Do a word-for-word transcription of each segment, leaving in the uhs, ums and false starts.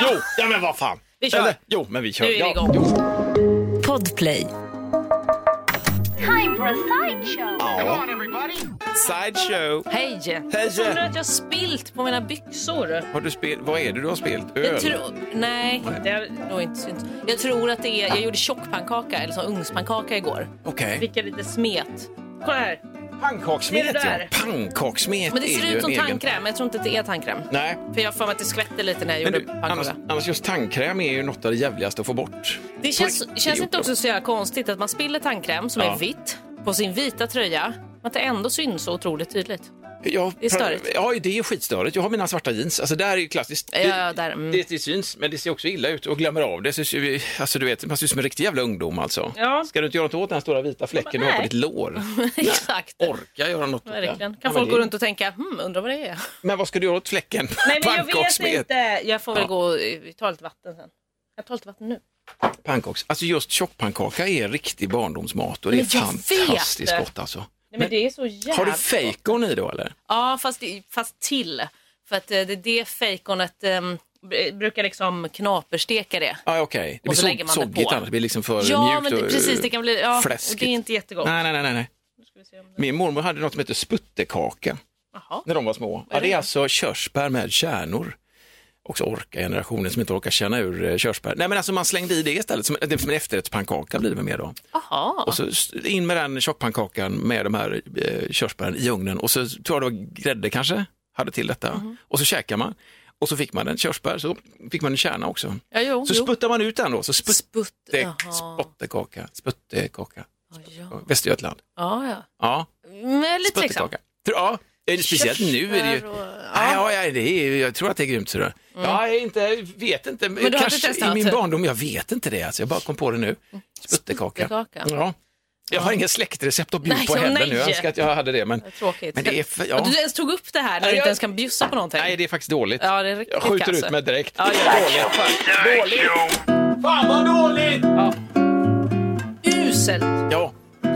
Ja. Jo, ja men vad fan. Vi kör. Eller, jo, men vi kör. Nu är vi ja. igång. Jo. Podplay. Time for a sideshow. Ja. Sideshow. Hej. Hej. Jag tror att jag har spilt på mina byxor. Har du spel... Vad är det du har spelat? Öl? Jag tror... Nej, det är nog inte synt. Jag tror att det är... Jag gjorde tjockpannkaka, eller så ugnspannkaka igår. Okej. Okay. Fick jag lite smet. Kolla här. Pannkakssmet, Ser du ja. där? Pannkakssmet. Men det ser är ut som egen... tandkräm. Jag tror inte att det är tandkräm. Nej. För jag får mig att det skvätter lite när jag Men gjorde du, pannkaka. annars, annars just tandkräm är ju något av det jävligaste att få bort. Det känns, det känns är inte också så jävla konstigt att man spiller tandkräm som ja. är vitt på sin vita tröja. Att det ändå syns så otroligt tydligt. Ja, det är störigt. Ja, det är skitstörigt. Jag har mina svarta jeans. Alltså där är ju klassiskt. Ja, ja, där, mm. det, det syns, men det ser också illa ut och glömmer av det. Så, alltså du vet, man ser ut som en riktig jävla ungdom alltså. Ja. Ska du inte göra något åt den här stora vita fläcken men, du har på ditt lår? Exakt. Nej, orka göra något åt Verkligen. det. Kan ja, folk det... gå runt och tänka, hmm, undrar vad det är? Men vad ska du göra åt fläcken? Nej, men jag vet inte. Jag får väl ja. gå och ta lite vatten sen. Jag tar lite vatten nu. Pannkaks. Alltså just tjockpannkaka är riktig barndomsmat och det är fantastiskt gott alltså. Nej, men det är så jävla... Har du fejkon i då eller? Ja, fast, fast till. För att det, det fejkonet um, brukar liksom knapersteka det. Ja, ah, okej. Okay. Det blir så, lägger man soggigt det annars. Det blir liksom för ja, mjukt men det, och precis, det kan bli, ja, fläskigt. Och det är inte jättegott. Nej, nej, nej, nej. Det... Min mormor hade något som heter sputtekaka. Aha. När de var små. Ja, det är alltså körsbär med kärnor. Också orka generationen som inte orkar känna ur körsbär. Nej men alltså man slängde i det istället som, som en efterrättspannkaka blir det med mer då. Aha. Och så in med den tjockpannkakan med de här eh, körsbären i ugnen och så tror jag det var grädde kanske hade till detta. Mm. Och så käkar man. Och så fick man en körsbär så fick man en kärna också. Ja, jo, så jo. sputtar man ut den då. Så sput, Sputt, spottekaka. Sputtekaka. Oh, ja. Västergötland. Ja, ja. Ja. Men lite tveksam. Ja. Är det speciellt nu är det ju... Och, ja. Ja, det är, jag tror att det är grymt sådär. Mm. Ja, jag inte, vet inte. Men du kanske har inte i min barndom, jag vet inte det. Alltså. Jag bara kom på det nu. Sputtekaka. Sputtekaka. Ja. Jag har ingen släktrecept att bjuda på heller nu. Jag önskar att jag hade det. Men, det är tråkigt. Men det är för, ja. Och du ens tog upp det här när ja, du jag... inte ens kan bjussa på någonting. Nej, det är faktiskt dåligt. Ja, det är riktigt jag skjuter kanske. ut mig direkt. Ja, ja. Dåligt. Dåligt. Fan vad dåligt! Ja. Uselt. Ja.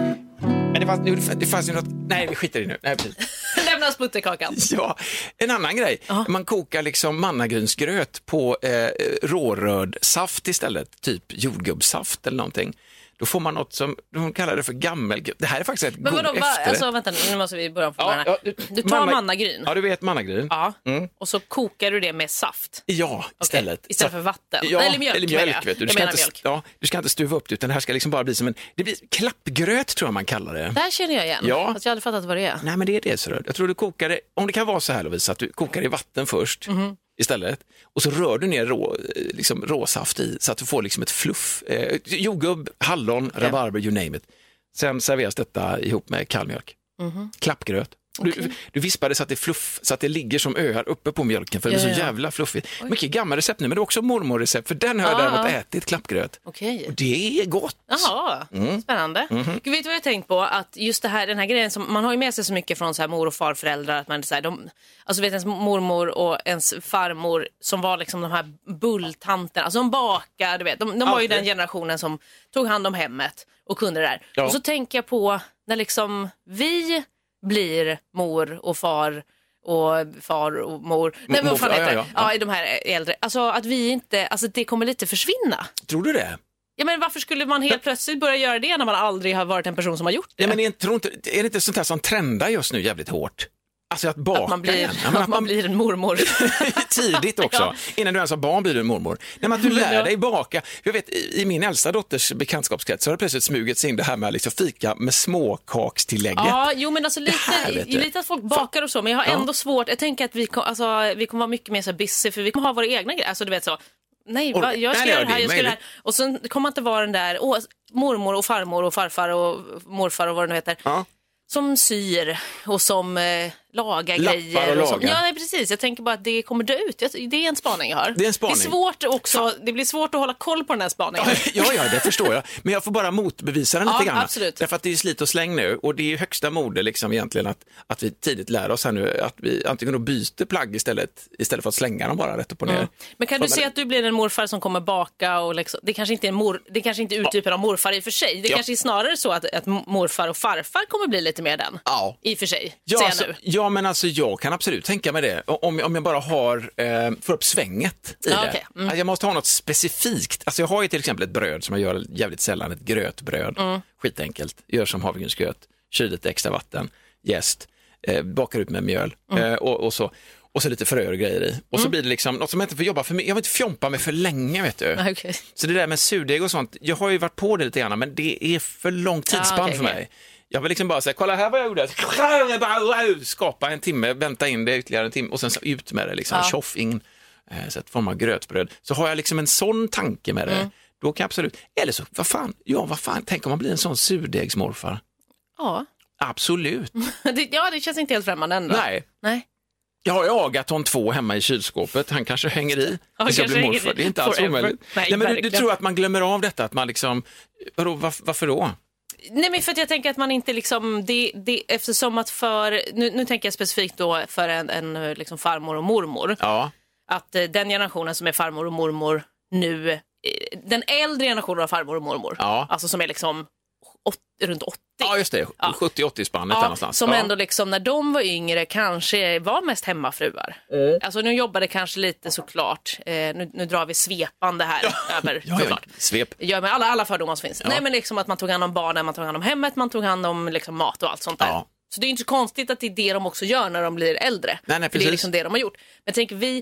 Men det fanns, det fanns ju något... Nej, vi skiter i nu. Nej, precis. Lämna sputterkakan. Ja, en annan grej. Uh-huh. Man kokar liksom mannagrynsgröt på eh, rårörd saft istället. Typ jordgubbssaft eller någonting. Då får man något som de kallar det för gammelgröt. Det här är faktiskt ett god vadå, efterrätt. Alltså vänta, nu måste vi börja från ja, här. ja, du, du tar manna, mannagryn. Ja, du vet mannagryn. Ja, mm. och så kokar du det med saft. Ja, istället. Okay. Istället för vatten. Ja, eller mjölk. Eller mjölk vet du. Du, ska inte, mjölk. Ja, du ska inte stuva upp det, utan det här ska liksom bara bli som en... Det blir klappgröt tror jag man kallar det. Där känner jag igen. Ja. Fast jag har aldrig fattat vad det är. Nej, men det är det så rör. Jag tror du kokar det... Om det kan vara så här, Lovisa, att du kokar i vatten först. Mm-hmm. Istället. Och så rör du ner rå, liksom, råsaft i så att du får liksom ett fluff. Eh, jordgubb, hallon, okay. rabarber, you name it. Sen serveras detta ihop med kallmjölk. Mm-hmm. Klappgröt. Du, okay. du vispar det så att det fluff, så att det ligger som öar uppe på mjölken för det är ja, så ja. jävla fluffigt. Oj. Mycket gamla recept nu, men det är också mormorrecept för den har jag ah. däremot ätit klappgröt. Okay. Och det är gott. Jaha, mm. spännande. Mm-hmm. Gud, vet du vad jag tänkt på? Att just det här, den här grejen som man har ju med sig så mycket från så här mor- och farföräldrar att man så här, de, alltså vet ens mormor och ens farmor som var liksom de här bulltanterna, alltså de bakade, du vet. De, de var ju den generationen som tog hand om hemmet och kunde det där. Ja. Och så tänker jag på när liksom vi blir mor och far och far och mor. Nej, men vad fan heter det? Ja, ja, ja. De här äldre. Alltså att vi inte, alltså det kommer lite försvinna. Tror du det? Ja, men varför skulle man helt ja. plötsligt börja göra det när man aldrig har varit en person som har gjort det? Ja, men är, tror inte, är det inte sånt här som trendar just nu jävligt hårt? Alltså att baka att man blir, ja, att att man blir en mormor. Tidigt också. Ja. Innan du ens har barn blir du en mormor. Nej, men att du lär dig baka. Jag vet, i, i min äldsta dotters bekantskapskrets så har det plötsligt smugits in det här med liksom fika med småkakstillägget. Ja, jo men alltså lite, här, lite att folk bakar och så. Men jag har ändå ja. svårt. Jag tänker att vi, alltså, vi kommer vara mycket mer så busy för vi kommer ha våra egna grejer. Alltså du vet så. Nej, va, jag ska nej, göra det här, jag ska det här. Och sen kommer man inte vara den där åh, mormor och farmor och farfar och morfar och vad det nu heter. Ja. Som syr och som eh, lagar Lappar grejer. Och och lagar. Ja, nej, precis. Jag tänker bara att det kommer dö ut. Det är en spaning jag har. Det är en spaning. Det är svårt också. Det blir svårt att hålla koll på den här spaningen. Ja, ja, det förstår jag. Men jag får bara motbevisa den ja, lite grann. Absolut. Därför att det är slit och släng nu. Och det är ju högsta mode liksom egentligen att, att vi tidigt lär oss här nu att vi antingen då byter plagg istället istället för att slänga dem bara rätt upp och ner. Mm. Men kan du se att du blir en morfar som kommer baka och liksom, det kanske inte är en mor, det kanske inte är uttypen av morfar i och för sig. Det ja. kanske är snarare så att, att morfar och farfar kommer bli lite mer den. Ja. I och för sig. Ja, ser alltså, nu. ja, Ja, men alltså jag kan absolut tänka mig det. Om, om jag bara har, eh, får upp svänget i Ja, det. okej. Mm. Alltså jag måste ha något specifikt. Alltså jag har ju till exempel ett bröd som jag gör jävligt sällan, ett grötbröd. Mm. Skitenkelt. Gör som havregrynsgröt, kyl lite extra vatten, jäst, eh, bakar ut med mjöl mm. eh, och, och så. Och så lite fröer och grejer i. Och mm. så blir det liksom något som jag inte får jobba för mig. Jag vill inte fjompa mig för länge, vet du. Okay. Så det där med surdeg och sånt, jag har ju varit på det lite grann, men det är för lång tidsspann ah, okay, för mig. Okay. Jag vill liksom bara säga, kolla här vad jag gjorde. Skapa en timme, vänta in det ytterligare en timme och sen så ut med det liksom, ja. Tjoff in, eh, så ett form av grötbröd. Så har jag liksom en sån tanke med det, mm. då kan jag absolut, eller så, vad fan, ja vad fan, tänk om man blir en sån surdegsmorfar. Ja. Absolut. det, ja, det känns inte helt främmande ändå. Nej. Nej. Jag har ju Agaton två hemma i kylskåpet. Han kanske hänger i. Ja, jag blir morfar. Det är inte alls omöjligt. Nej, Nej, men du, du tror att man glömmer av detta? Att man liksom, vadå, var, varför då? Nej, men för att jag tänker att man inte liksom, det, det, eftersom att för, nu, nu tänker jag specifikt då för en, en liksom farmor och mormor. Ja. Att eh, den generationen som är farmor och mormor nu, eh, den äldre generationen av farmor och mormor. Ja. Alltså som är liksom åt, runt åttio. Ja, just det. Ja. sjuttio åttio spannet ja, någonstans. som ja. ändå liksom när de var yngre kanske var mest hemmafruar. Mm. Alltså nu jobbade kanske lite såklart. Eh, nu, nu drar vi svepande här ja. över ja, ja. Svep. Ja, med alla, alla fördomar som finns. Ja. Nej, men liksom att man tog hand om barnen, man tog hand om hemmet, man tog hand om liksom mat och allt sånt där. Ja. Så det är inte så konstigt att det är det de också gör när de blir äldre. Nej, nej, för det är liksom det de har gjort. Men tänk vi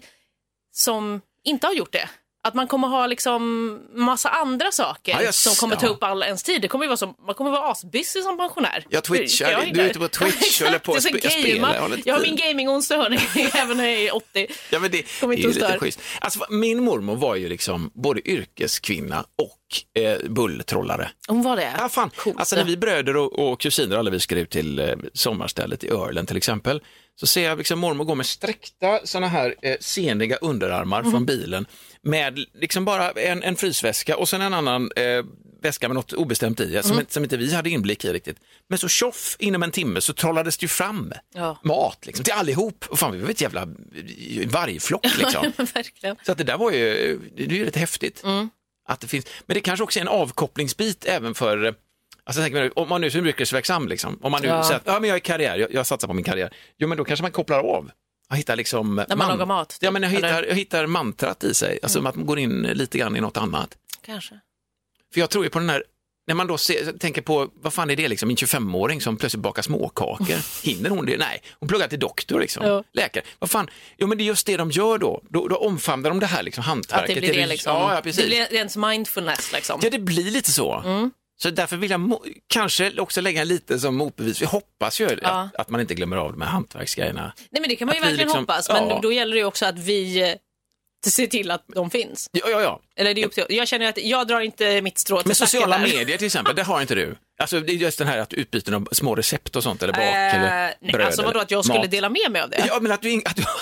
som inte har gjort det. Att man kommer ha liksom massa andra saker ja, yes. som kommer ta upp all ens tid. Det kommer ju vara som, man kommer vara asbusy som pensionär. Ja, Twitch. Jag, jag, du är ute på Twitch och håller på att sp- spela. Jag, jag har min gaming-onsdag, hörni, även när jag är åttio. Ja, men det, det är ju lite schysst. Alltså, min mormor var ju liksom både yrkeskvinna och eh, bulltrollare. Hon var det? Ja, fan. Alltså när vi bröder och, och kusiner, alla vi ska ut till eh, sommarstället i Örlen till exempel, så ser jag liksom mormor gå med sträckta såna här eh, seniga underarmar mm. från bilen med liksom bara en, en frysväska och sen en annan eh, väska med något obestämt i mm. som, som inte vi hade inblick i riktigt. Men så tjoff, inom en timme så trollades det ju fram ja. mat liksom, till allihop. Och fan, vi var ett jävla vargflock liksom. Verkligen. Så att det där var ju, det är ju rätt häftigt. Mm. Att det finns, men det kanske också är en avkopplingsbit även för... Alltså, tänk, om man nu är yrkesverksam, liksom, om man nu ja. säger att ja, men jag är karriär, jag, jag satsar på min karriär. Jo, men då kanske man kopplar av. Jag hittar liksom... När man man, lagar mat. Typ. Ja, men jag hittar, jag hittar mantrat i sig. Alltså mm. att man går in lite grann i något annat. Kanske. För jag tror ju på den här... När man då ser, tänker på, vad fan är det liksom, en tjugofemåring som plötsligt bakar småkakor. Hinner hon det? Nej. Hon pluggar till doktor liksom. Ja. Läkare. Vad fan? Jo, men det är just det de gör då. Då, då omfamnar de det här liksom, hantverket. Att det blir det liksom. Ja, ja, precis. Det blir ens mindfulness liksom. Ja, det blir lite så. Mm. Så därför vill jag mo- kanske också lägga lite som motbevis. Vi hoppas ju ja. att, att man inte glömmer av de här hantverksgrejerna. Nej, men det kan man ju att verkligen liksom, hoppas. Men ja. då gäller det ju också att vi ser till att de finns. Ja, ja, ja. Eller det är upp till, jag känner att jag drar inte mitt strå till men sociala medier till exempel, det har inte du. Alltså det är just den här att utbyten av små recept och sånt eller bak äh, eller nej, bröd. Alltså vadå att jag skulle mat. dela med mig av det? Ja, men att du... Att du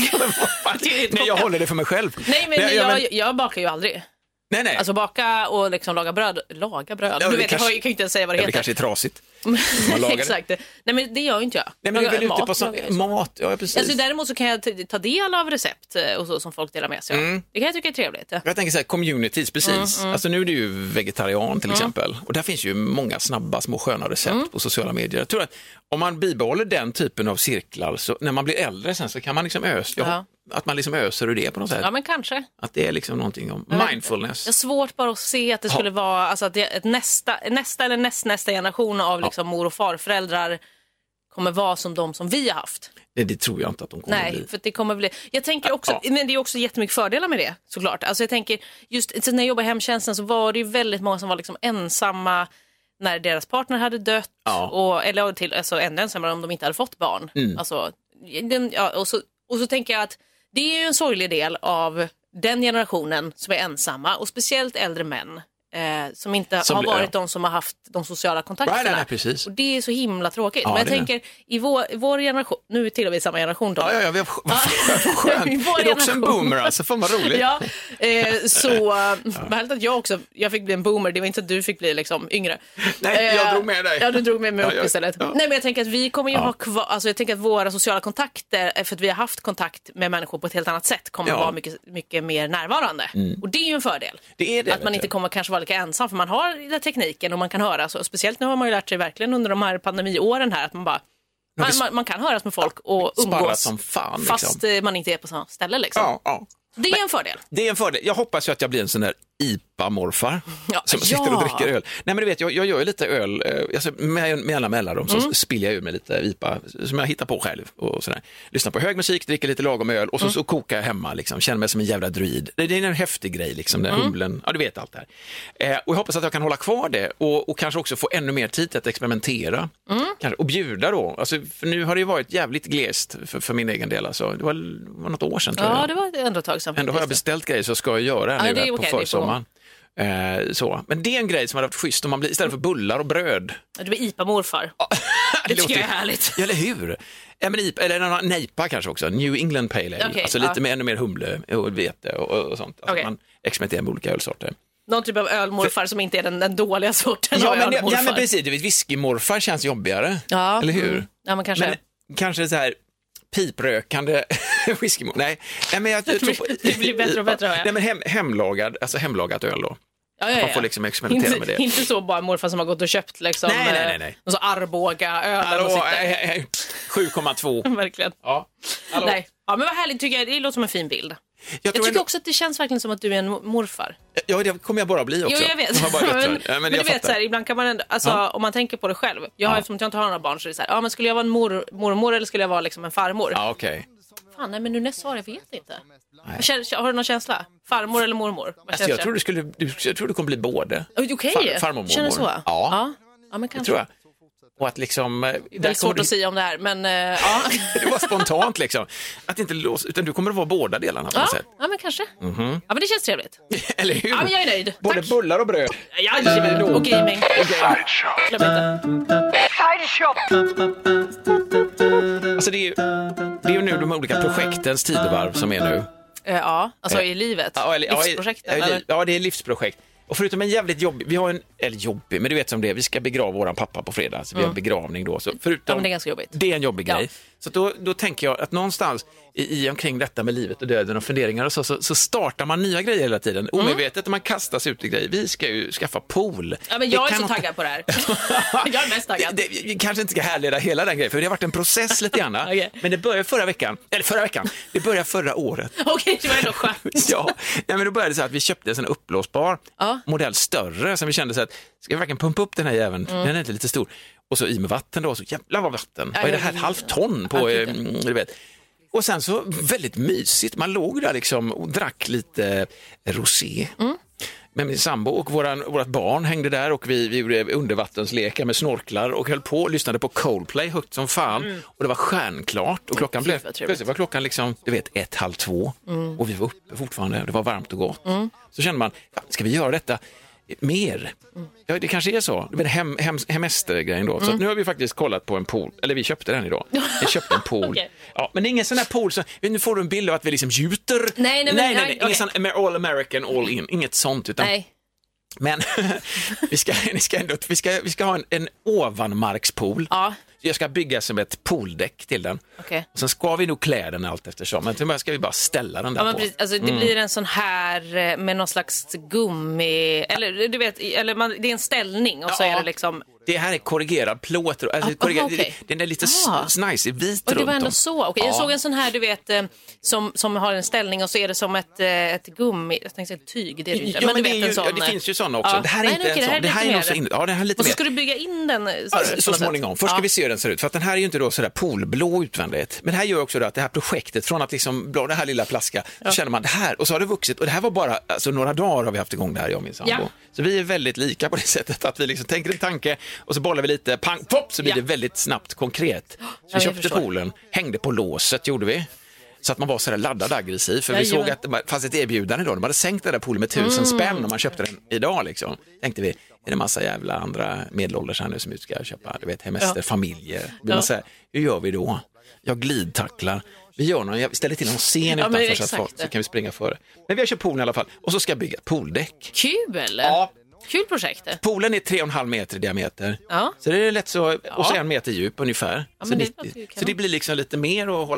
nej, jag håller det för mig själv. Nej, men, nej, jag, jag, jag bakar ju aldrig. Nej, nej. Alltså baka och liksom laga bröd. Laga bröd? Ja, du vet, kanske, jag kan ju inte ens säga vad det heter. Det kanske är trasigt. Exakt. Nej, men det gör ju inte jag. Nej, men du är väl ute på så, mat? Ja, precis. Alltså, däremot så kan jag t- ta del av recept och så som folk delar med sig. Mm. Det kan jag tycka är trevligt. Ja. Jag tänker så här, communities, precis. Mm, mm. Alltså nu är du ju vegetarian till mm. exempel. Och där finns ju många snabba, små sköna recept mm. på sociala medier. Jag tror att om man bibehåller den typen av cirklar så när man blir äldre sen så kan man liksom ösa. Ja. Att man liksom öser ur det på något sätt. Ja, men kanske. Att det är liksom någonting om mindfulness. Det är svårt bara att se att det skulle ja. vara alltså att det, ett nästa, nästa eller näst, nästa generation av liksom ja. mor- och farföräldrar kommer vara som de som vi har haft. Det, det tror jag inte att de kommer Nej, bli. Nej, för det kommer bli... Jag tänker också, ja. men det är också jättemycket fördelar med det, såklart. Alltså jag tänker, just när jag jobbade i hemtjänsten så var det ju väldigt många som var liksom ensamma när deras partner hade dött. Ja. Och, eller till, alltså ännu ensammare om de inte hade fått barn. Mm. Alltså, den, ja, och, så, och så tänker jag att det är ju en sorglig del av den generationen som är ensamma och speciellt äldre män eh, som inte som, har varit ja. de som har haft de sociala kontakterna. Nej, nej, precis. Och det är så himla tråkigt. Ja, men jag tänker, i vår, i vår generation, nu tillhör vi samma generation då. Ja, ja, ja vi har, vad skönt. Är det också en boomer alltså? Fan vad roligt. Ja, eh, så ja. Vad härligt att jag också, jag fick bli en boomer, det var inte att du fick bli liksom yngre. Nej, jag drog med dig. Ja, du drog med mig upp ja, ja, istället. Ja. Nej, men jag tänker att vi kommer ju ja. ha kvar, alltså jag tänker att våra sociala kontakter, för att vi har haft kontakt med människor på ett helt annat sätt, kommer ja. vara mycket, mycket mer närvarande. Mm. Och det är ju en fördel. Det är det, att man inte kommer kanske vara lika ensam, för man har den tekniken och man kan höra. Så, speciellt nu har man ju lärt sig verkligen under de här pandemiåren här, att man bara, Man, man, man kan höras med folk och umgås som fan, liksom. fast man inte är på samma ställe. Liksom. Ja, ja. Det är en fördel. Det är en fördel. Jag hoppas ju att jag blir en sån där I P A-morfar ja, som ja. sitter och dricker öl. Nej men du vet, jag, jag gör ju lite öl, alltså, med, med alla mellanrum så mm. spiller jag ur med lite I P A som jag hittar på själv och sådär. Lyssnar på hög musik, dricker lite lagom öl och så, mm. så kokar jag hemma liksom, känner mig som en jävla druid. Det, det är en häftig grej liksom, den mm. humlen, ja du vet allt det här. Eh, och jag hoppas att jag kan hålla kvar det och, och kanske också få ännu mer tid att experimentera mm. kanske, och bjuda då. Alltså, för nu har det ju varit jävligt glest för, för min egen del. Alltså. Det var, var något år sedan tror jag. Ja, det var ändå ett tag sedan. Ändå har jag beställt grejer så ska jag göra ja, nu det är på okay, försommaren. Eh, så. Men det är en grej som hade varit schysst om man blir istället för bullar och bröd. Du blir I P A-morfar. det, det tycker jag är härligt. Eller hur? Ja, men I P A, eller någon nejpa kanske också. New England Pale Ale. Okay, alltså lite ja. mer, ännu mer humle och vete och, och sånt. Alltså okay. Man experimenterar med olika ölsorter. Någon typ av ölmorfar för... som inte är den, den dåliga sorten ja, av men, ölmorfar. Ja, men precis. Du vet, whiskymorfar känns jobbigare. Ja. Eller hur? Mm. Ja, men kanske. Men, kanske så här piprökande whiskymorfar. Nej, nej, men jag, jag tror på... det blir bättre och bättre. Ja. Nej, men hem, hemlagad, alltså hemlagat öl då. Ja, ja, ja. Man får liksom experimentera inte, med det. Inte så bara morfar som har gått och köpt liksom, nej, nej, nej, nej. någon så Arboga öl. Hallå, sju komma två. Verkligen. Ja. Nej. Ja, men vad härligt tycker jag. Det låter som en fin bild. Jag, jag tycker ändå... också att det känns verkligen som att du är en morfar. Ja, det kommer jag bara bli också. Jo, jag vet. Jag bara men ja, men, men du vet så här, ibland kan man ändå, alltså ja. om man tänker på det själv. Jag har, ja. eftersom jag inte har några barn så är det så här, ja men skulle jag vara en mor, mormor eller skulle jag vara liksom en farmor? Ja, okej. Okay. Fan, nej men nu nästa år, jag vet inte. Känner, har du någon känsla? Farmor eller mormor? Alltså, jag tror du skulle, jag tror du kommer bli både. Okej, okay. Far, farmor och mormor. Känner så? Ja. Ja, ja men kanske. Det tror jag. Och att liksom... Det är svårt du... att säga om det här, men uh, ja. Det var spontant liksom. Att inte låsa, utan du kommer att vara båda delarna på ja, något sätt. Ja, men kanske. Mm-hmm. Ja, men det känns trevligt. Eller hur? Ja, men jag är nöjd. Både Tack. bullar och bröd. Ja, det är då. Och gaming. Och gaming. Alltså det är, ju, det är ju nu de olika projektens tidevarv som är nu. Ja, alltså i livet. Ja, eller, livsprojekten. Ja, ja, det är livsprojekt. Och förutom en jävligt jobbig, vi har en, eller jobbig, men du vet som det är, vi ska begrava våran pappa på fredag, så vi mm. har begravning då. Så förutom, ja, men det är ganska jobbigt. Det är en jobbig ja. grej. Så då, då tänker jag att någonstans i, i omkring detta med livet och döden och funderingar och så, så, så startar man nya grejer hela tiden. Mm. Omedvetet, man kastas ut i grejer. Vi ska ju skaffa pool. Ja, men jag det är så inte... taggad på det här. Jag är mest taggad. Det, det, vi kanske inte ska härleda hela den grejen, för det har varit en process lite grann. Okay. Men det började förra veckan, eller förra veckan, det började förra året. Okej, okay, det var ändå skönt. Ja, nej, men då började det så att vi köpte en sån upplåsbar ja. modell större, som vi kände så att, ska vi verkligen pumpa upp den här jäveln? Mm. Den är inte lite stor. Och så i med vatten då, så jävla vad vatten. Vad är det här, ett halvt ton på, eh, du vet. Och sen så väldigt mysigt, man låg där liksom och drack lite rosé. Mm. Men min sambo och våran, vårat barn hängde där och vi, vi gjorde undervattenslekar med snorklar och höll på och lyssnade på Coldplay högt som fan. Mm. Och det var stjärnklart och klockan blev, plötsligt var klockan liksom, du vet, ett, halv två. Mm. Och vi var uppe fortfarande, det var varmt och gott. Mm. Så kände man, ska vi göra detta mer? Mm. Ja, det kanske är så. Det blir hem, hem, hemestergrejen då. Mm. Så nu har vi faktiskt kollat på en pool. Eller vi köpte den idag. Vi köpte en pool. Okay. Ja, men det är ingen sån här pool som, nu får du en bild av att vi liksom gjuter. Nej, nej, nej. nej, nej, nej. nej. Ingen okay. sån all American, all in. Inget sånt. Utan, nej. Men vi, ska, vi, ska ändå, vi, ska, vi ska ha en, en ovanmarkspool. Ja. Jag ska bygga som ett pooldäck till den. Okay. Och sen ska vi nog klä den allt eftersom. Men till början ska vi bara ställa den där ja, men på. Precis, alltså, det mm. blir en sån här med någon slags gummi. Eller du vet, eller man, det är en ställning och ja. så är det liksom... Det här är korrigerad plåt. Alltså, ah, korrigerad, okay. Den är lite ah. nice i vit och det var runt ändå om. så. Okay. Ja. Jag såg en sån här, du vet, som, som har en ställning och så är det som ett, ett gummi. Jag tänkte säga tyg, det är det inte. Ja, men, men du det, vet, ju, en sån... ja, det finns ju såna också. Ja. Det här är Nej, inte okay, en sån. Det här är, så in... ja, det här är lite och så mer. ska du bygga in den så, så, så småningom. Först ska ja. vi se hur den ser ut. För att den här är ju inte då sådär poolblå utvändighet. Men det här gör också då att det här projektet, från att liksom blå det här lilla flaska, ja. så känner man det här. Och så har det vuxit. Och det här var bara, alltså några dagar har vi haft igång det här, jag och min sambo. Ja. Så vi är väldigt lika på det sättet att vi liksom tänker en tanke och så bollar vi lite, pang, pop, så blir ja. det väldigt snabbt konkret. Så vi ja, köpte poolen, hängde på låset, gjorde vi. Så att man var sådär laddad aggressiv. För ja, vi såg att det fanns ett erbjudande då. De hade sänkt den där poolen med tusen mm. spänn och man köpte den idag liksom. Tänkte vi, är det massa jävla andra medelålders här nu som ska köpa, du vet, hemester, ja. familjer. Ja. Säga, hur gör vi då? Jag glidtacklar. Vi gör någon, jag ställer till någon scen ja, utanför så att folk, så kan vi springa före. Men vi har köpt poolen i alla fall. Och så ska jag bygga ett pooldäck. Kul! Ja. Kul projekt. Poolen är tre och en halv meter i diameter. Ja. Så det är lätt så, och så en meter djup ungefär. Ja, så, det, det, så det blir liksom lite mer att hålla.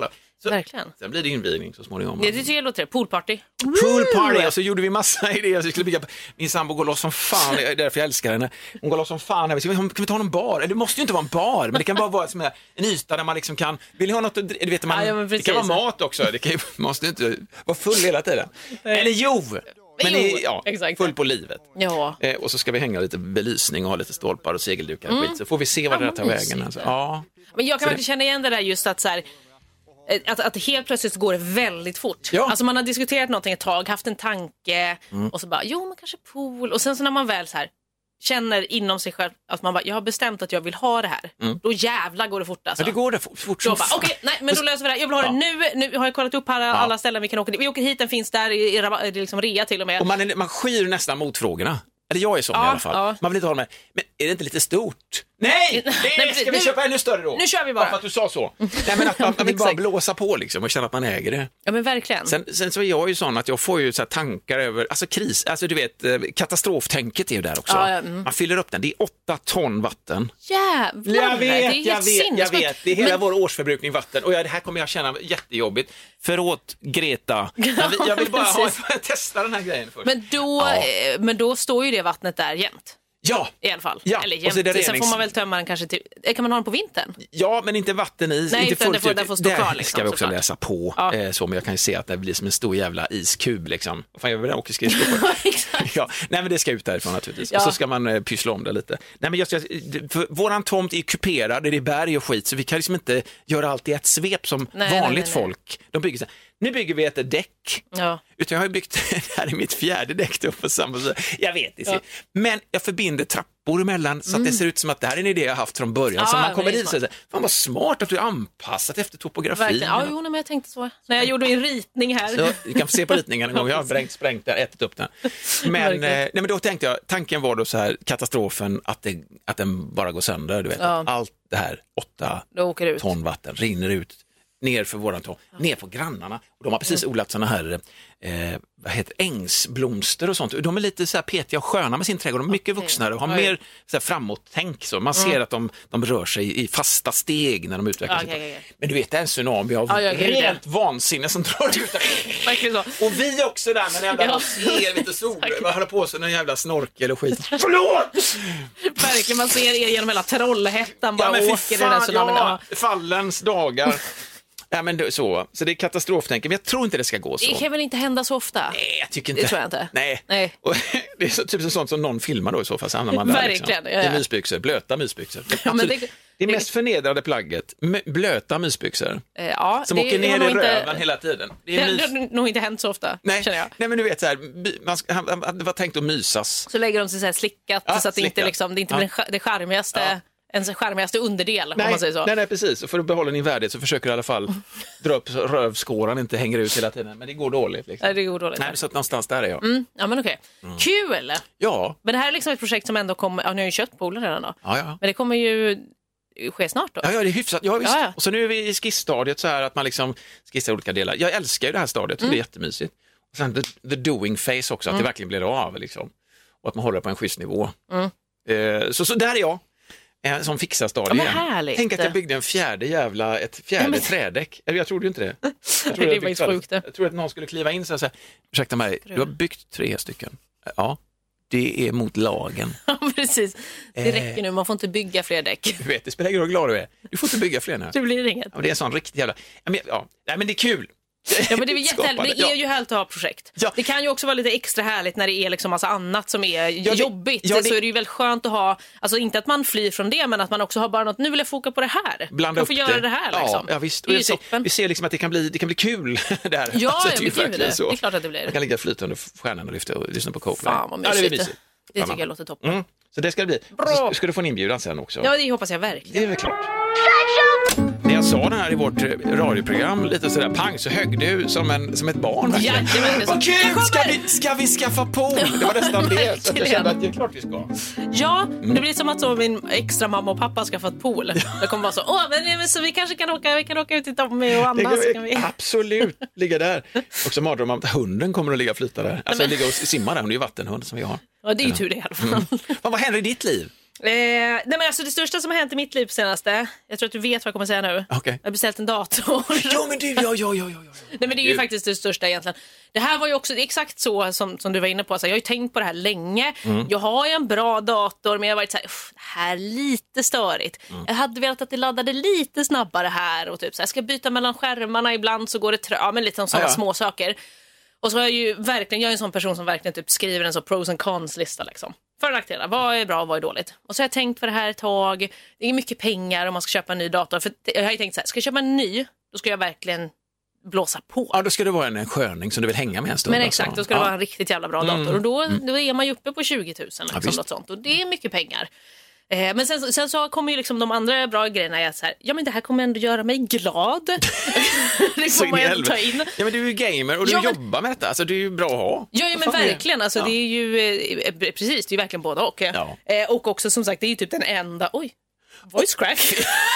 Så, verkligen. Sen blir det invigning så småningom. Det tycker jag låter. Poolparty. Poolparty, och så gjorde vi massa idéer. Så vi skulle bygga, min sambo går loss som fan, det är därför jag älskar henne. Hon går loss som fan. Vi ska, kan vi ta någon bar? Det måste ju inte vara en bar, men det kan bara vara som en yta där man liksom kan, vill ni ha något, du vet man, ja, det kan vara mat också. Det kan, måste inte vara full hela tiden. Eller jo, men jo, i, ja, exakt. Full på livet. Ja. Eh, och så ska vi hänga lite belysning och ha lite stolpar och segeldukar och mm. skit. Så får vi se vad ja, det där tar vägen. Alltså. Ja. Men jag kan verkligen känna igen det där just att så här, Att, att helt plötsligt går det väldigt fort. Ja. Alltså man har diskuterat någonting ett tag, haft en tanke mm. och så bara, jo men kanske pool. Och sen så när man väl så här känner inom sig själv att man bara, jag har bestämt att jag vill ha det här. Mm. Då jävla går det fort alltså. Ja, det går det fort, fort som Okej, okay, nej men då löser vi det här. Jag vill ha det ja. nu. Nu har jag kollat upp här alla ja. ställen vi kan åka till. Vi åker hit, den finns där i, i, i liksom rea till och med. Och man, är, man skyr nästan mot frågorna. Eller jag är sån ja, i alla fall. Ja. Man vill inte ha med. Men är det inte lite stort? Nej! Nej, ska vi nu, köpa ännu större då? Nu kör vi bara. Ja, för att du sa så. Nej, men att man, man vill bara blåsa på liksom och känna att man äger det. Ja, men verkligen. Sen, sen så är jag ju sån att jag får ju så här tankar över, alltså kris, alltså du vet, katastroftänket är ju där också. Ja, ja, mm. Man fyller upp den, det är åtta ton vatten. Jävlar, jag vet, det är helt jag vet, jag vet. Det är hela men... vår årsförbrukning vatten. Och jag, det här kommer jag känna jättejobbigt. Förlåt, Greta. Jag vill, jag vill bara ha, testa den här grejen först. Men då, ja. men då står ju det vattnet där jämt. Ja. I alla fall. Ja. Eller jämt. Renings... Sen får man väl tömma den kanske till... Kan man ha den på vintern? Ja, men inte vatten i. Nej, inte fullt ut. Den får stå kvar. Det ska vi också läsa på. Ja. Eh, så, men jag kan ju se att det blir som en stor jävla iskub liksom. Fan, jag vill åka skridskor på. Exakt. Ja. Nej, men det ska ut därifrån naturligtvis. Ja. Och så ska man eh, pyssla om det lite. Nej, men just för våran tomt är kuperad, det är berg och skit, så vi kan liksom inte göra allt i ett svep som nej, vanligt nej, nej, folk. De bygger så här. Nu bygger vi ett däck. Ja. Utan jag har byggt, det här är mitt fjärde däck då på samma sätt. Jag vet inte. Ja. Men jag förbinder trappor emellan så att mm. det ser ut som att det här är en idé jag haft från början. Ja, så man kommer dit och säger, fan vad smart att du är anpassat efter topografin. Ja, jo, men jag tänkte så. När jag gjorde en ritning här. Så, vi kan få se på ritningen en gång. Jag har brängt, sprängt där, ätit upp den. Men, eh, nej, men då tänkte jag, tanken var då så här, katastrofen, att, det, att den bara går sönder. Du vet, ja. Allt det här, åtta ton vatten, rinner ut. Ner för våran tå, ja. Ner på grannarna. Och de har precis mm. odlat såna här eh, vad heter ängsblomster och sånt. De är lite så här petiga och sköna med sin trädgård. De är mycket vuxnare och har Oj. mer så här framåt-tänk. Så. Man ser mm. att de, de rör sig i fasta steg när de utvecklas. Okay, okay, okay. Men du vet, det är en tsunami av ja, helt det. vansinne som drar ut där. Och vi också där med en jävla ja. ser lite sol. Man håller på sig en jävla snorkel och skit. Förlåt! Verkligen, man ser er genom hela Trollhättan bara ja, åker i den där tsunamin. Ja, fallens dagar. Ja, men det, så. Så det är katastroftänk. Men jag tror inte det ska gå så. Det kan väl inte hända så ofta? Nej, jag tycker inte. Det tror jag inte. Nej. Nej. Och det är så, typ sånt som någon filmar då i så fall. Så hamnar man där, verkligen. Liksom. Ja, ja. I mysbyxor, blöta mysbyxor. Ja, men det, det är mest förnedrade plagget. blöta mysbyxor. Ja, som det, åker ner det i röven inte, hela tiden. Det, är det har nog inte hänt så ofta, nej, känner jag. Nej, men du vet så här, man ska, det var tänkt att mysas. Så lägger de sig så här slickat ja, så att det inte, liksom, det inte ja. blir det charmigaste... Ja. En skärmigaste underdel, nej, om man säger så. Nej, nej, precis. Och för att behålla din värdighet så försöker du i alla fall dra upp så rövskåran inte hänger ut hela tiden. Men det går dåligt. Liksom. Nej, det går dåligt. Nej, så att någonstans där är jag. Mm. Ja, men okej. Okay. Mm. Kul! Ja. Men det här är liksom ett projekt som ändå kommer... Ja, ni har ju köpt poolen redan då. Ja, ja. Men det kommer ju ske snart då. Ja, ja det är hyfsat. Ja, visst. Ja, ja. Och så nu är vi i skissstadiet så här att man liksom skissar olika delar. Jag älskar ju det här stadiet. Mm. Det är jättemysigt. Och sen the, the doing phase också. Att mm. det verkligen blir av liksom. Och att man håller på en schysst nivå. Mm. Eh, så, så där är jag. Som fixar stadion. Ja, tänk att jag byggde en fjärde jävla, ett fjärde ja, men... trädäck. Jag trodde ju inte det. Jag trodde det var ju sjukt. Jag trodde att någon skulle kliva in så och säga, ursäkta mig, du har byggt tre stycken. Ja, det är mot lagen. Ja, precis. Det räcker nu, man får inte bygga fler däck. Du vet, det spelar ingen roll hur glad du är. Du får inte bygga fler nu. Det blir inget. Ja, det är en sån riktig jävla... Ja, men, ja. Nej, men det är kul. Ja, men det är jättehärligt. Det är ju härligt att ha projekt. Ja. Det kan ju också vara lite extra härligt när det är liksom massa annat som är ja, det, jobbigt. Ja, det, så är det ju väldigt skönt att ha, alltså inte att man flyr från det, men att man också har bara något, nu vill jag foka på det här. Blanda upp får göra det, det här liksom. Ja, ja visst. Det är ju ser, vi ser liksom att det kan bli, det kan bli kul där. Ja, alltså, det, är det. det är klart att det blir. Man kan ligga flyt under stjärnan och lyfta och lyssna på Coldplay. Fan vad mysigt. Ja, det, mysigt. Det tycker jag låter toppen. Mm. Så det ska det bli. Bra. Ska du få en inbjudan sen också? Ja, det hoppas jag verkligen. Det är väl klart. När jag sa den här i vårt radioprogram lite sådär pang så högg du som, en, som ett barn. Ja, det vad kul! Ska vi, ska vi skaffa pool? Det var nästan det. Så jag kände att det är klart vi ska. Ja, mm. det blir som att så min extra mamma och pappa ska få ett pool. Det kommer vara så, åh, men så vi kanske kan åka, vi kan åka ut till Tommy och Anna. Kan vi, kan vi... Absolut, ligga där. Också mardröm om att hunden kommer att ligga och flyta där. Alltså men... ligga och simma där, hon är ju vattenhund som vi har. Ja, det är ju tur det i alla fall. Mm. Vad händer i ditt liv? nej men alltså det största som har hänt i mitt liv senaste, jag tror att du vet vad jag kommer säga nu. Okay. Jag har beställt en dator. Ja men du, ja, ja, ja, ja, ja. Nej men det är ju du. faktiskt det största egentligen. Det här var ju också exakt så som, som du var inne på. Alltså, jag har ju tänkt på det här länge. Mm. Jag har ju en bra dator men jag har varit så här, det här är lite störigt. Mm. Jag hade velat att det laddade lite snabbare här och typ så här, ska byta mellan skärmarna ibland så går det trö- ja, men lite sådana ah, ja. små saker. Och så är jag ju verkligen, jag är en sån person som verkligen typ skriver en sån pros and cons lista liksom. För och nackdelar, vad är bra och vad är dåligt. Och så har jag tänkt för det här ett tag. Det är mycket pengar om man ska köpa en ny dator. För jag har ju tänkt så här, ska jag köpa en ny, då ska jag verkligen blåsa på. Ja, då ska det vara en sköning som du vill hänga med en stund. Men exakt, alltså. då ska det ja. vara en riktigt jävla bra dator. Mm. Och då, då är man ju uppe på tjugo tusen liksom, ja, något sånt. Och det är mycket pengar. Eh, men sen, sen så kommer ju liksom de andra bra grejerna är att så här, ja men det här kommer ändå göra mig glad. Det får man ändå ta in. Ja men du är ju gamer och du ja, men... jobbar med detta, alltså det är ju bra att ha. Ja, ja men verkligen, alltså ja. det är ju eh, precis, det är verkligen både och. Ja. Eh, och också som sagt, det är ju typ den enda, oj, voice crack.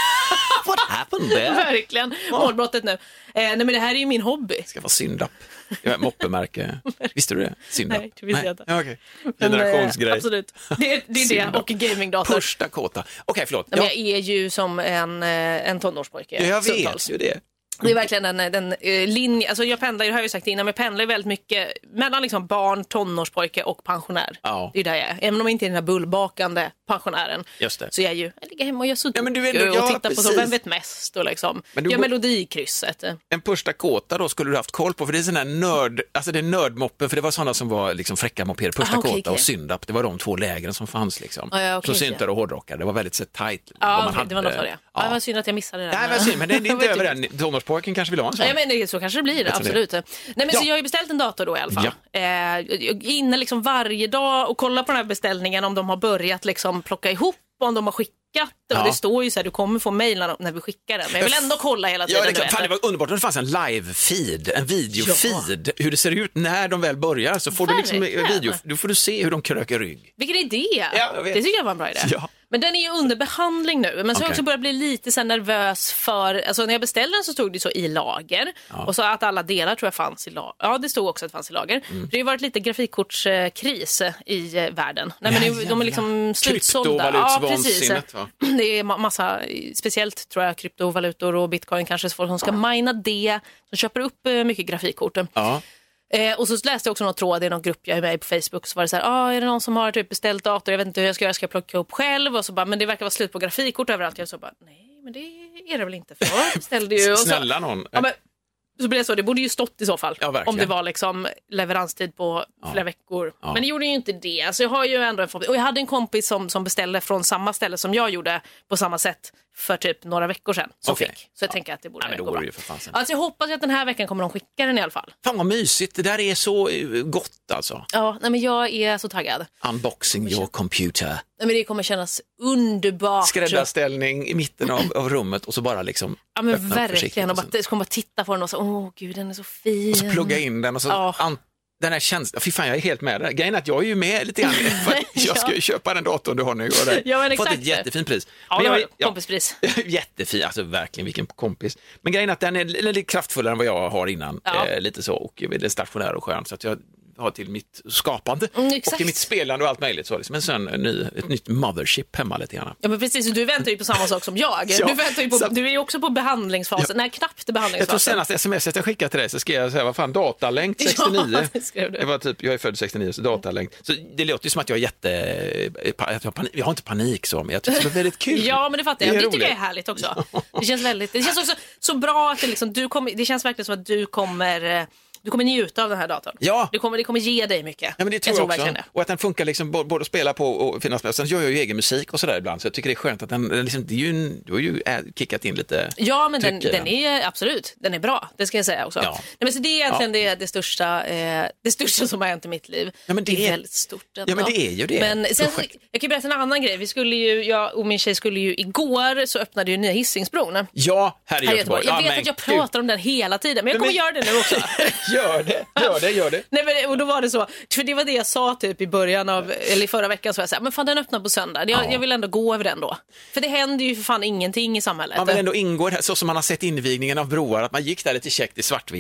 What happened there? Verkligen, målbrottet nu. Eh, nej men det här är ju min hobby. Det ska vara syndap. Jag har ett moppemärke. Visste du det? Syndap. Nej, det visste jag inte. Ja, okay. Generationsgrej. Men, absolut. Det är det, är det. Och gamingdator. Första kåta. Okej, okay, förlåt. Men jag är ju som en, en tonårspojke. Jag vet stundtals. ju det. Det är verkligen den, den uh, linje, alltså jag pendlar, det har jag ju sagt innan, men jag pendlar väldigt mycket mellan liksom barn, tonårspojke och pensionär. Ja. Det är där jag är. Även om jag inte är den här bullbakande pensionären. Just det. Så jag är ju, jag ligger hemma och gör sudoku ja, men du är ändå, ja, och tittar precis. på så, vem vet mest och liksom, gör melodikrysset. En första kåta då skulle du haft koll på, för det är sån här nörd, alltså det är nördmoppen, för det var sådana som var liksom fräcka mopeder. Första ah, okay, kåta okay. och syndap, det var de två lägren som fanns liksom. Ah, ja, okay, så syntare och hårdrockare, det var väldigt så tight. Ja, man okay, hade, det var något för det. Ja, det var synd att jag missade det där. Nej, men synd, men det är inte över den. Tonårspojken kanske vill ha en sån. Ja, men så kanske det blir, absolut. Nej, men ja. Så jag har ju beställt en dator då i alla fall. Ja. Eh, jag är inne liksom varje dag och kollar på den här beställningen om de har börjat liksom plocka ihop, om de har skickat. Ja. Och det står ju så här, du kommer få mejl när vi skickar den. Men jag vill ändå kolla hela tiden. Ja, det, fan, det var underbart om det fanns en live-feed, en videofeed. Ja. Hur det ser ut när de väl börjar. Så får Verkligen. du liksom video, då får du se hur de kröker rygg. Vilken idé! Ja, jag vet. Det tycker jag var en bra idé. Ja. Men den är ju under behandling nu. Men så okay. har jag också börjat bli lite så nervös för... Alltså när jag beställde den så stod det så i lager. Ja. Och så att alla delar tror jag fanns i lager. Ja, det stod också att det fanns i lager. Mm. Det har ju varit lite grafikkortskris i världen. Nej, men ja, de är liksom slutsålda. Ja, precis. Va? Det är massa, speciellt tror jag, kryptovalutor och bitcoin kanske. Folk som ska mina det. Som köper upp mycket grafikkort. Ja. Eh, och så läste jag också någon tråd i någon grupp jag är med på Facebook, så var det så här, ah, är det någon som har typ beställt dator, jag vet inte hur jag ska göra, ska jag plocka upp själv, och så bara, men det verkar vara slut på grafikkort överallt. Jag så bara, nej men det är det väl inte, för jag beställde ju. Och så, snälla någon. Ja, men, så blev det så, det borde ju stått i så fall, ja, om det var liksom leveranstid på flera ja. veckor. Ja. Men det gjorde ju inte det. Alltså jag har ju ändå en, och jag hade en kompis som, som beställde från samma ställe som jag gjorde på samma sätt för typ några veckor sedan. Så okay. fick. Så jag ja. tänker att det borde ja, gå bra. Alltså jag hoppas att den här veckan kommer de skicka den i alla fall. Fan vad mysigt, det där är så gott alltså. Ja, nej, men jag är så taggad. Unboxing your computer. Nej, men det kommer kännas underbart. Skräddarställning i mitten av, av rummet och så bara liksom ja men verkligen, och bara, så kommer bara titta på den och så, åh gud den är så fin. Och så plugga in den och så ja. an- den här känslan, fy fan jag är helt med där. Grejen är att jag är ju med lite grann för att jag ska ju köpa den datorn du har nu och det. Ja, men fått ett jättefint pris. Ja, men jag, ja, kompispris. Jättefin, alltså verkligen vilken kompis. Men grejen är att den är lite kraftfullare än vad jag har innan. Ja. Eh, lite så, och det är stationär och skön, så att jag har till mitt skapande mm, och till mitt spelande och allt möjligt så liksom en sån ny, ett nytt mothership hemma lite grann. Ja men precis, du väntar ju på samma sak som jag. Ja, du väntar ju på, så, du är ju också på behandlingsfasen. Ja. Nej, knappt behandlingsfasen. Jag tror senast smset jag skickade till dig så skrev jag säga vad fan, datalänk sextionio. Ja, det skrev du. Det var typ, jag är född sextionio så datalänk. Så det låter ju som att jag är jätte jag har, panik, jag har inte panik så, men jag tycker det är väldigt kul. Ja, men det fattar jag. Det, det tycker jag är härligt också. Det känns väldigt, det känns också så bra att det liksom, du kommer, det känns verkligen som att du kommer Du kommer njuta av den här datorn. Ja. Det kommer, det kommer ge dig mycket. Ja, men det tror jag, jag också. Det. Och att den funkar liksom både att spela på och finnas med. Sen gör jag ju egen musik och sådär ibland. Så jag tycker det är skönt att den, den liksom, det är ju, du har ju kickat in lite. Ja, men den, den är absolut, den är bra. Det ska jag säga också. Ja. Nej, men så det är egentligen ja. det, det, största, eh, det största som har hänt i mitt liv. Ja, men det, det är är väldigt stort. Ja, men det är ju det. Men sen, jag kan berätta en annan grej. Vi skulle ju, jag och min tjej skulle ju igår så öppnade ju nya Hisingsbron. Ja, här i här Göteborg. Jag ja, vet men, att jag pratar om den hela tiden. Men jag kommer men, göra det nu också. Gör det. Gör det, gör det. Nej, men, och då var det så, för det var det jag sa typ i början av, eller i förra veckan, så jag sa, men fan den öppnar på söndag, jag, ja. jag vill ändå gå över den då. För det händer ju för fan ingenting i samhället. Man vill ändå ingå, så som man har sett invigningen av broar, att man gick där lite käckt i svartvitt.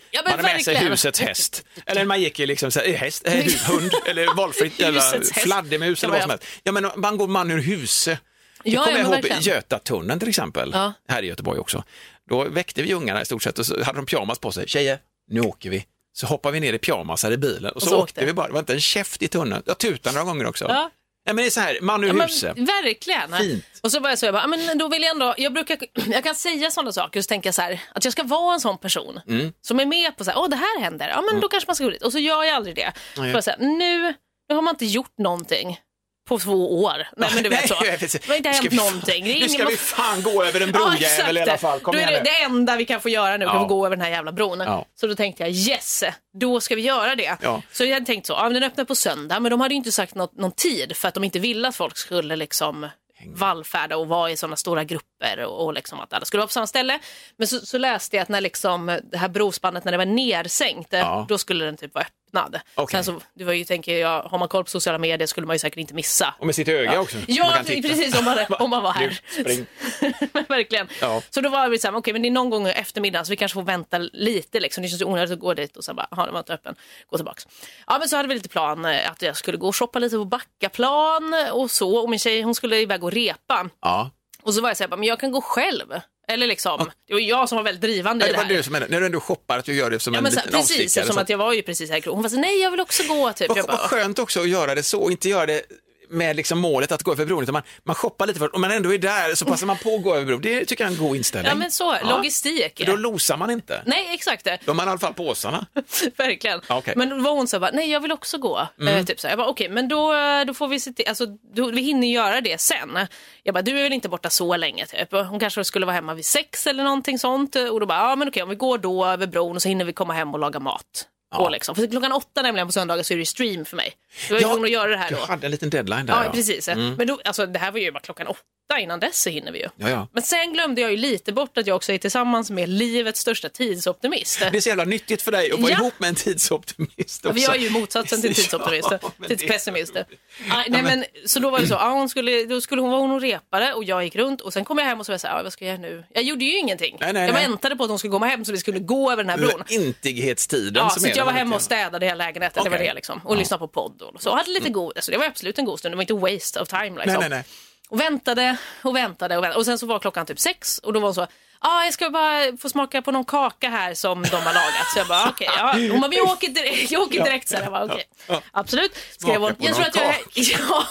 Ja, man hade med sig verkligen. husets häst. Eller man gick ju liksom så här, häst, äh, hund eller valfritt eller fladdermus eller vad som helst. Ja, men man går man ur huset. Det Ja, kommer ja, jag ihåg verkligen. Götatunneln till exempel, Ja. här i Göteborg också. Då väckte vi ungarna i stort sett och så hade de pyjamas på sig. Tjejer, nu åker vi. Så hoppar vi ner i pyjamasar i bilen och så, så åkte åkte. vi bara. Det var inte en käft i tunneln. Jag tutade några gånger också. Ja. Ja, men det är så här, man ur Ja, men, huset. verkligen. Fint. Och så var jag så, jag bara, men då vill jag ändå, jag brukar, jag kan säga sådana saker och så tänker jag så här, att jag ska vara en sån person Mm. som är med på så här, åh det här händer, ja men då kanske man ska gå dit. Och så gör jag aldrig det. Nej. För att så här, nu, nu har man inte gjort någonting på två år. Nej men du vet så. Nej, jag vet inte. Det har inte Nu ska hänt vi någonting. Det är Nu ingen ska vi fan gå över en brojävel i alla fall. Kom då är igen det nu. det enda vi kan få göra nu, Ja. kan vi gå över den här jävla bron. Ja. Så då tänkte jag, yes, då ska vi göra det. Ja. Så jag hade tänkt så, ja, den öppnar på söndag, men de hade ju inte sagt något, någon tid för att de inte ville att folk skulle liksom vallfärda och vara i sådana stora grupper och, och liksom att alla skulle vara på samma ställe. Men så, så läste jag att när liksom det här brospannet, när det var nersänkt, Ja. då skulle den typ vara öppnad. Okej. Sen så, det var ju, tänker jag, har man koll på sociala medier skulle man ju säkert inte missa. Och med sitt öga också. Ja, Man kan titta. precis, om man, om man var Nu, här. spring. Verkligen. Ja. Så då var vi så här, okej, men det är någon gång i eftermiddag så vi kanske får vänta lite liksom. Det känns ju onödigt att gå dit och så bara, ja, den var inte öppen. Gå tillbaks. Ja, men så hade vi lite plan eh, att jag skulle gå och shoppa lite på Backaplan och så. Och min tjej, hon skulle iväg och repa. Ja. Och så var jag så här, men jag kan gå själv. Eller liksom, det var jag som var väldigt drivande Det i det var här. du som är, när du ändå shoppar att du gör det som Ja, en men så, liten precis, avstickare. som så att jag var ju precis här i krogen. Hon var så, nej jag vill också gå typ. Vad, Jag bara, vad skönt också att göra det så och inte göra det med liksom målet att gå över bron, utan man, man shoppar lite för om man ändå är där så passar man på att gå över bron. Det tycker jag är en god inställning. ja men så, logistik. För då losar man inte. Nej, exakt det. Då har man i alla fall påsarna. Verkligen. Ja, okej. Men då var hon så bara, nej jag vill också gå. Mm. Eh, typ så. Jag bara, okej, men då, då får vi se till, alltså då, vi hinner göra det sen. Jag bara, du är väl inte borta så länge typ. Hon kanske skulle vara hemma vid sex eller någonting sånt. Och då bara, ja men okej, om vi går då över bron och så hinner vi komma hem och laga mat. Ja. Och liksom. För klockan åtta nämligen på söndagar så är det stream för mig. Jag var ju tvungen att göra det här Du då. hade en liten deadline där. Ja, Ja, precis. Men då, alltså, det här var ju bara klockan åtta. Innan dess så hinner vi ju. Ja, ja. Men sen glömde jag ju lite bort att jag också är tillsammans med livets största tidsoptimist. Det är så jävla nyttigt för dig att vara Ja. ihop med en tidsoptimist också. För jag är ju motsatsen till tidsoptimist, Ja, men det- tidspessimist. Ah, nej, men, så då var det så, ah, hon skulle, då skulle hon vara hon och repare och jag gick runt och sen kom jag hem och så var jag så här, ah, vad ska jag göra nu? Jag gjorde ju ingenting. Nej, nej, jag nej. väntade på att hon skulle komma hem så vi skulle gå över den här bron. Intighetstiden Ja, som så är att jag var den hemma och viktiga. städade hela lägenheten, det var Okej. det liksom. Och lyssnade på podd och så. Och hade lite god, alltså, det var absolut en god stund, det var inte waste of time liksom. Nej, nej, nej. Och väntade och väntade och väntade. Och sen så var klockan typ sex och då var hon så, ja ah, jag ska bara få smaka på någon kaka här som de har lagat. Så jag bara okej, okay, ja. Hon bara, vi åker direkt, jag åker direkt. Så jag bara okej, okay. Absolut. Skrev hon, på jag tror någon att jag är, ja,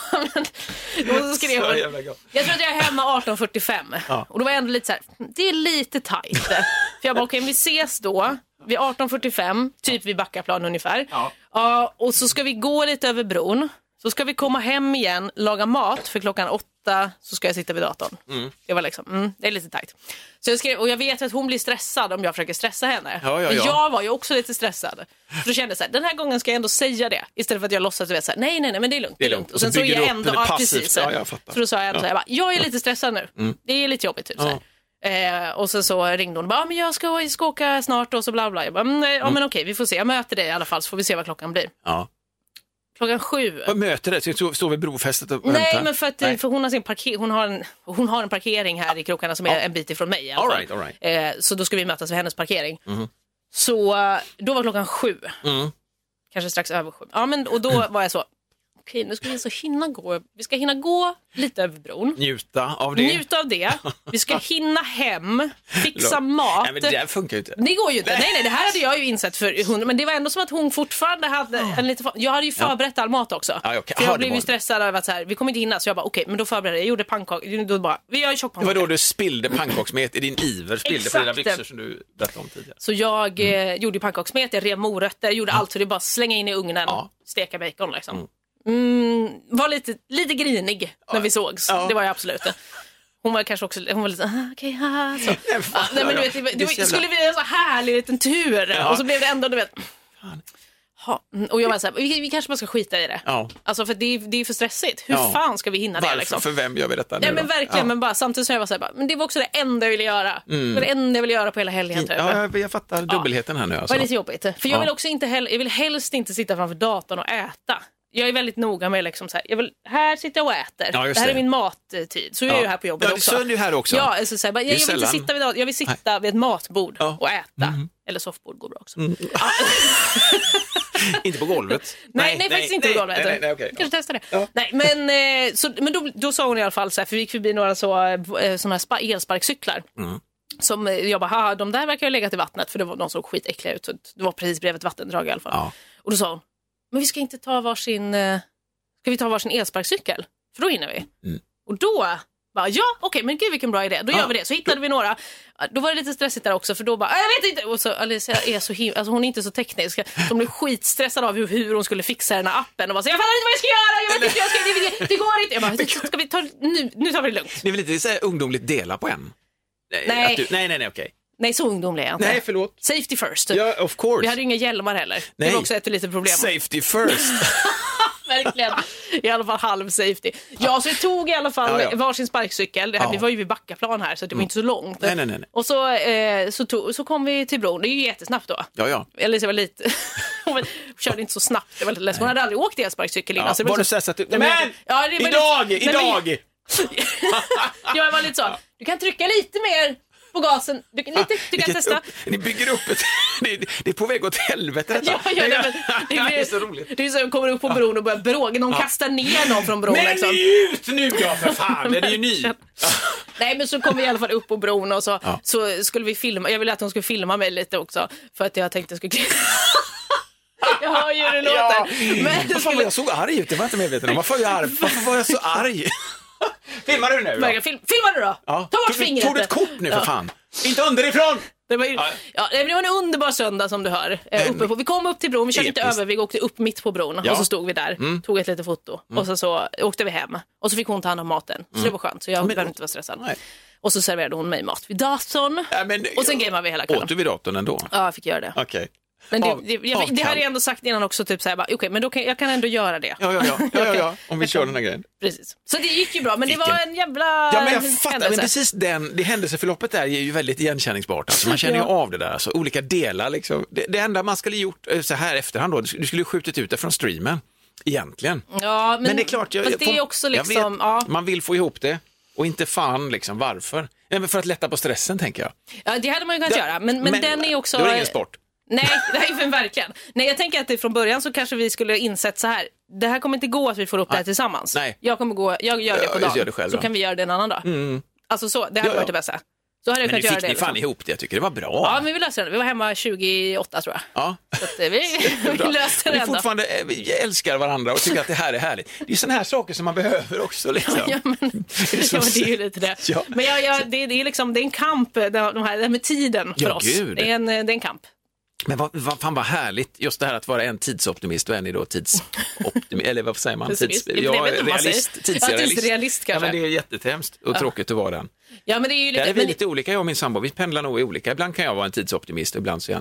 men, och så skrev Så hon, jävla gott. jag tror att jag är hemma arton fyrtiofem. Ja. Och då var jag ändå lite så här, det är lite tajt. För jag bara okej, okay, vi ses då vid arton fyrtiofem, typ vid Backaplan ungefär. Ja. Ja, och så ska vi gå lite över bron. Så ska vi komma hem igen, laga mat för klockan åtta så ska jag sitta vid datorn. Mm. Det var liksom, mm, det är lite tajt. Så jag skrev, och jag vet att hon blir stressad om jag försöker stressa henne. Ja, ja, Men ja. jag var ju också lite stressad. Så då kände jag så här, den här gången ska jag ändå säga det. Istället för att jag låtsas, du vet, så här, nej, nej, nej, men det är lugnt. Det är lugnt. Och sen Och så så är bygger jag du upp ändå, det ja, passivt. precis. Ja, jag fattar. Så då sa jag ändå så här, jag, bara, jag är lite stressad nu. Mm. Det är lite jobbigt, typ så här. Ja. Eh, och sen så ringde hon och bara, ah, men jag ska, jag ska åka snart och så bla bla. Jag bara, mm, ja men okej, vi får se. Jag möter dig i alla fall så får vi se vad klockan blir. Ja. Klockan sju. Vad möter det? Ska du stå vid brofästet och Nej, vänta? men för, att, Nej. för hon, har sin parker, hon, har en, hon har en parkering här i krokarna som är Ja. en bit ifrån mig i alla All fall. right, all right. Eh, så då ska vi mötas vid hennes parkering. Mhm. Så eh, då var klockan sju. Mm. Kanske strax över sju. Ja, men, och då var jag så, okej nu ska vi så hinna gå. Vi ska hinna gå lite över bron. Njuta av det. Njuta av det. Vi ska hinna hem, fixa mat. Nej, men det där funkar ju inte. Det går ju inte. Nej, nej, det här hade jag ju insett för hundra. Men det var ändå som att hon fortfarande hade en lite... Jag hade ju förberett all mat också. Ja, okej. För Aha, jag det blev var ju det. stressad över att så här, vi kommer inte hinna. Så jag bara, okej, men då förberedde jag. Jag gjorde pannkakor. Då bara, vi gör Det var tjockpannkakor. då du spillde pannkakssmet i din iver. Spillde på dina Exakt. byxor som du berättade om tidigare. Så jag eh, gjorde ju pannkakssmet, jag rev morötter, gjorde allt så det är bara slänga in i ugnen, Ja. steka bacon liksom. Mm, var lite, lite grinig när vi sågs, Ja. det var jag absolut. Hon var kanske också, hon var lite ah, okej, haha, så. Nej, fan, Ja, nej, men du vet, det, det är det, så det jävla- skulle bli en så härlig liten tur Ja. och så blev det ändå, du vet. Ha, och jag var så här, vi, vi kanske bara ska skita i det. Ja. Alltså för det är, det är för stressigt. Hur Ja. fan ska vi hinna det Varför? liksom? För vem gör vi detta Nej nu men då? verkligen, Ja. men bara samtidigt som jag var så här, bara, men det var också det enda jag ville göra. Det var det enda jag ville göra på hela helgen typ. Ja, jag, jag fattar dubbelheten här nu. Det Alltså. var lite jobbigt. För jag Ja. vill också inte heller, jag vill helst inte sitta framför datorn och äta. jag är väldigt noga med liksom så här, jag vill, här sitter jag och äter. Ja, det här det. är min mattid. Så är ja. jag ju här på jobbet ja, också. Så är du här också. Ja, alltså, så här, jag, jag, vill inte sitta vid, jag vill sitta Nej. vid ett matbord ja. och äta. Mm. Eller soffbord går bra också. Mm. Inte på golvet. Nej, nej, nej faktiskt nej, inte på golvet. Nej, nej, nej, okay. Kanske testa det. Ja. Nej, men så, men då, då sa hon i alla fall så här, för vi gick förbi några så, såna här elsparkcyklar. Mm. Som jag bara, haha, de där verkar ha legat i vattnet. För det var, de såg skitäckliga ut. Så det var precis bredvid ett vattendrag i alla fall. Ja. Och då sa hon, men vi ska inte ta varsin, ska vi ta varsin elsparkcykel? För då hinner vi. Mm. Och då bara, ja, okej, okay, men gud vilken bra idé. Då ja. gör vi det. Så hittade vi några. Då var det lite stressigt där också. För då bara, jag vet inte. Och så Alicia är så him- alltså hon är inte så teknisk. De blev skitstressade av hur, hur hon skulle fixa den här appen. Och bara, så, jag fattar inte vad jag ska göra. Jag vet inte, jag ska, det, det går inte. Jag bara, ska vi ta, nu, nu tar vi det lugnt. Det är väl lite så här ungdomligt dela på en? Nej. Du, nej, nej, nej, okej. Okay. Nej, så ungdomlig är jag inte. Nej, förlåt. Safety first. Ja, yeah, of course. Vi hade ju inga hjälmar heller. Nej. Det var också ett litet problem. Safety first. Verkligen. I alla fall halv safety. Ja, så vi tog i alla fall ja, ja. varsin sparkcykel. Det här, ja. Vi var ju vid Backaplan här så det var mm. inte så långt. Nej, nej, nej. Och så, eh, så, tog, så kom vi till bron. Det är ju jättesnabbt då. Ja, ja. Eller så var lite... Hon körde inte så snabbt. Det var lite lätt. Hon hade aldrig åkt elsparkcykel innan. Ja, så var det så... du så att du... Men! men ja, det var idag! Lite... Idag! Men... jag var lite så. Du kan trycka lite mer på gasen. Du kan, lite, du kan testa. Upp, ni bygger upp ett... det, är, det är på väg åt helvete detta. Ja, ja, det, det, det, det är så roligt. Det är så att kommer upp på bron och börjar bråka. Någon ja. kastar ner någon från bron. Men liksom. ut nu då för fan. Det är ju ny. Nej, men så kom vi i alla fall upp på bron och så, ja. så skulle vi filma. Jag ville att hon skulle filma mig lite också. För att jag tänkte att jag skulle... Jag hör ju hur det låter. Ja. Men varför var jag så arg ut? Det var inte medveten om. Varför, jag arg? Varför var jag så arg? Filmar du nu då? Film, filmar du då? Ja. Ta bort tog, fingret. Tog du ett kort nu för fan? Ja. Inte underifrån! Det var, ja. Ja, det var en underbar söndag som du hör. Eh, uppe på. Vi kom upp till bron, vi körde inte över, vi åkte upp mitt på bron. Ja. Och så stod vi där, mm. tog ett litet foto. Mm. Och så, så åkte vi hem. Och så fick hon ta hand om maten. Så mm. det var skönt, så jag behövde inte vara stressad. Nej. Och så serverade hon mig mat vid datorn. Ja, men, och sen gameade vi hela kvällen. Åt du vid datorn ändå? Ja, jag fick göra det. Okej. Okay. Men det, det, jag, det har jag ändå sagt innan också, typ såhär, okej, okay, men då kan, jag kan ändå göra det. Ja, ja, ja, ja, ja, ja om vi kör den här grejen. Precis. Så det gick ju bra, men Vilken? det var en jävla Ja, men jag fattar, men precis den, det händelseförloppet där är ju väldigt igenkänningsbart. Alltså, man känner ju ja. av det där, alltså, olika delar liksom. Det, det enda man skulle gjort så här efterhand då, du skulle skjutit ut det från streamen, egentligen. Ja, men, men det är klart, jag, det är också liksom, vet, ja. man vill få ihop det. Och inte fan, liksom, varför? Ja, men för att lätta på stressen, tänker jag. Ja, det hade man ju kunnat det, göra, men, men, men den är också... Det är ingen sport. Nej, det här är verkligen. Nej, jag tänker att det från början så kanske vi skulle insett så här. Det här kommer inte gå att vi får upp Nej. det här tillsammans. Nej. Jag kommer gå, jag gör det på dagen. Det själv, så kan vi göra det en annan dag. Mm. Alltså så, det här ja, varit det bästa. Så hade jag men kunnat göra det. Men fick ni fan liksom. ihop det, jag tycker det var bra. Ja, men vi löste det. Vi var hemma tjugoåtta tror jag. Ja. Så att vi, vi löste det ändå. Vi fortfarande vi älskar varandra och tycker att det här är härligt. Det är såna här saker som man behöver också. Liksom. Ja, men det är, ja, men det är ju lite det. Ja. Men jag, jag, det, det, är liksom, det är en kamp, de här, det här med tiden för ja, oss. Gud. Det är en, det är en kamp. Men vad, vad fan var härligt just det här att vara en tidsoptimist och en är då tidsoptimist, eller vad säger man? Tids, ja, realist, tidsrealist. Ja, realist kanske. Ja, men det är jätteträmst och ja. tråkigt att vara den. Ja, men det är ju lite... Där är vi lite olika, jag och min sambo. Vi pendlar nog olika. Ibland kan jag vara en tidsoptimist, ibland så är jag en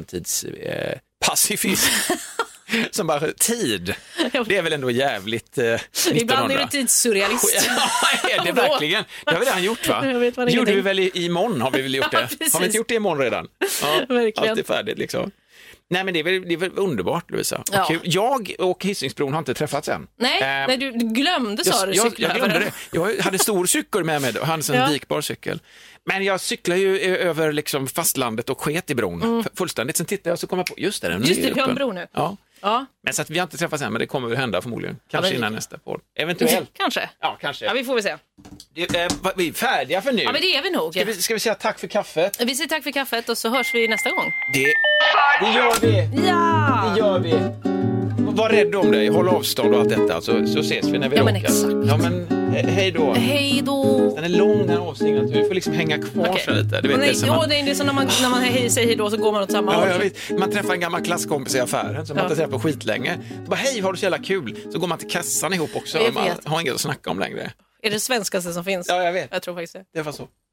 tidspacifist. Eh, som bara, tid. Det är väl ändå jävligt eh, nittonhundra. Ibland är du tidssurrealist. Ja, är det verkligen? Det har vi redan gjort, va? Det gjorde vi väl i, imorgon, har vi väl gjort det? Ja, har vi inte gjort det imorgon redan? Ja, verkligen. Allt är färdigt liksom. Nej, men det är väl, det är väl underbart, Lovisa. Ja. Jag och Hisingsbron har inte träffats än. Nej, eh, nej du glömde sa du jag, jag glömde det. Jag hade stor cykel med mig, och hade en ja. vikbar cykel. Men jag cyklar ju över liksom fastlandet och sket i bron mm. fullständigt. Sen tittade jag och så kom jag på, just det, den just det, vi har en bro nu. Ja. Ja. Men så att vi har inte träffats än, men det kommer väl hända förmodligen. Kanske ja, innan nästa podd. Eventuellt. Kanske. Ja, kanske. Ja, vi får väl se. Det, äh, vi är färdiga för nu. Ja, men det är vi nog. Ska vi, ska vi säga tack för kaffet? Vi säger tack för kaffet och så hörs vi nästa gång. Det, det gör vi. Ja! Det gör vi. Var rädd om dig, håll avstånd och allt detta, så, så ses vi när vi ja, åker. Men exakt. Ja, men he, hej då. Hej då. Den är lång, den här avsningen. Du får liksom hänga kvar okay. så lite. Du vet, nej, det, ja, man... det är så när man, när man hej, säger hej då så går man åt samma ja, håll. Jag vet. Man träffar en gammal klasskompis i affären som ja. man inte träffat på skitlänge. Så bara, hej, har du så jävla kul? Så går man till kassan ihop också. Man har inget att snacka om längre. Är det svenskaste som finns? Ja, jag vet. Jag tror faktiskt det. Det var så.